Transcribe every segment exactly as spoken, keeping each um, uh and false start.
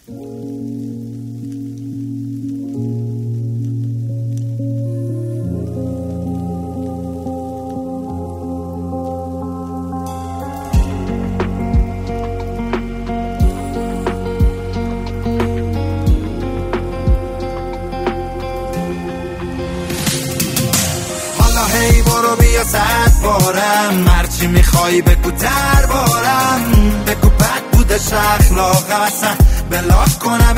هی برو بیا صد بارم، هرچی میخوای بگو دربارم، بگو بد بودش اخلاقم، اصلا بلاک کنم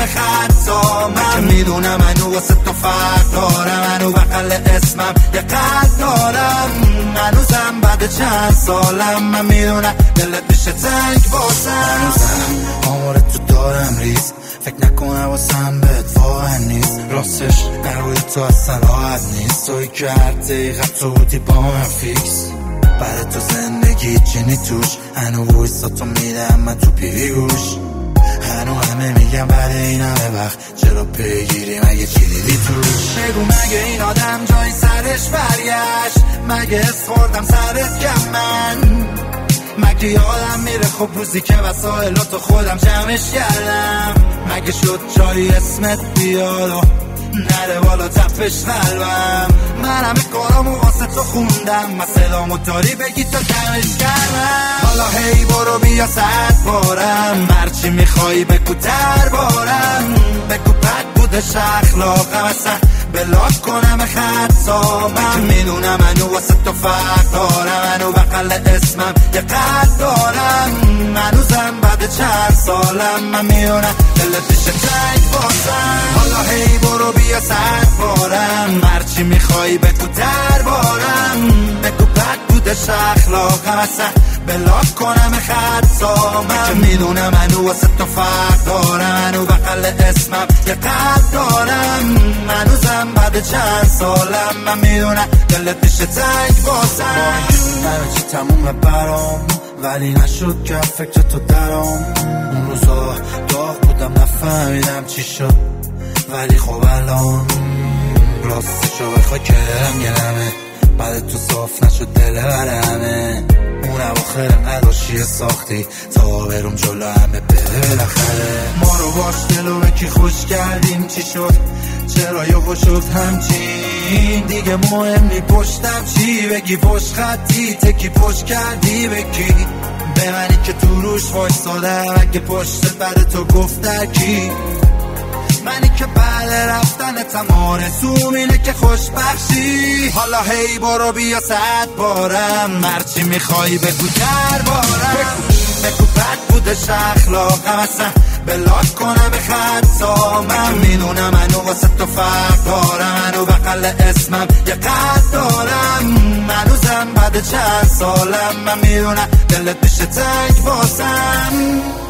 خطامم، میدونم منو واسه تو فرق دارم، منو بغل اسمم یه قلب دارم، هنوزم بعد چند سالم من میدونم دلت میشه تنگ واسم، آمار تو دارم ریز، فکر نکنم واسم بهت واقعا نیست، راستش نروی تو اصلا راحت نیست، توی که هر دقیقه تو بودی با من فیکس، بعد تو زندگی چینی توش، هنو ویستا تو میدم من تو پیوی گوش، هنو همه میگم بعد این همه وقت چرا پیگیری مگه چی دیدی توش، بگو مگه این آدم جای سرش برگشت، مگه اسخوردم سرت کم من، مگه یادم میره خب روزی که وسایلاتو خودم جمعش کردم، مگه شد جایی اسمت بیاد و نره بالا تپش قلبم، من همه کارامو واسه تو خوندم، مسئلامو داری بگی تا کمش کردم، حالا هی برو بیا صد بارم، هرچی میخوای بگو دربارم، بگو بد بودش اخلاقم، اصلا بلاک کنم خطامم، میدونم منو واسه تو فرق دارم، منو بغل اسمم یه قلب دارم، هنوزم بعد چند سالم من میدونم دلت میشه تنگ واسم، حالا هی برو بیا صد بارم، هرچی میخوای بگو دربارم، بگو بد بودش اخلاقم، اصلا بلاک کنم خطامم، میدونم منو واسه تو فرق دارم، منو بغل اسمم یه قلب دارم، هنوزم بعد چند سالم من میدونم دلت میشه تنگ واسم، همه چی تمومه برام ولی نشد که فکر تو درام، اون روزا داغ بودم نفهمیدم چی شد، ولی خب الان راستشو بخوای که دلم گرمه، بعد تو صاف نشد دل برمه، اون اواخر نداشیه ساختی تا برم جلو همه بره بالاخره، ما رو باش دلو به کی خوش کردیم چی شد، چرا یهو شد همچین، دیگه مهم نی پشتم چی بگی، پشت خطی تکی پشت کردی بکی، به منی که تو روش وایستادم، اگه پشت بر تو گفت کی، منی که بعد رفتن تمام رسوم اینه که خوش بخشی، حالا هی برو بیا صد بارم، هرچی میخوای بگو دربارم، بگو بد بودش اخلاقم، اصلا بلاک کنم خطامم، میدونم منو واسه تو فرق دارم، منو بغل اسمم یه قلب دارم، هنوزم بعد چند سالم من میدونم دلت میشه تنگ واسم.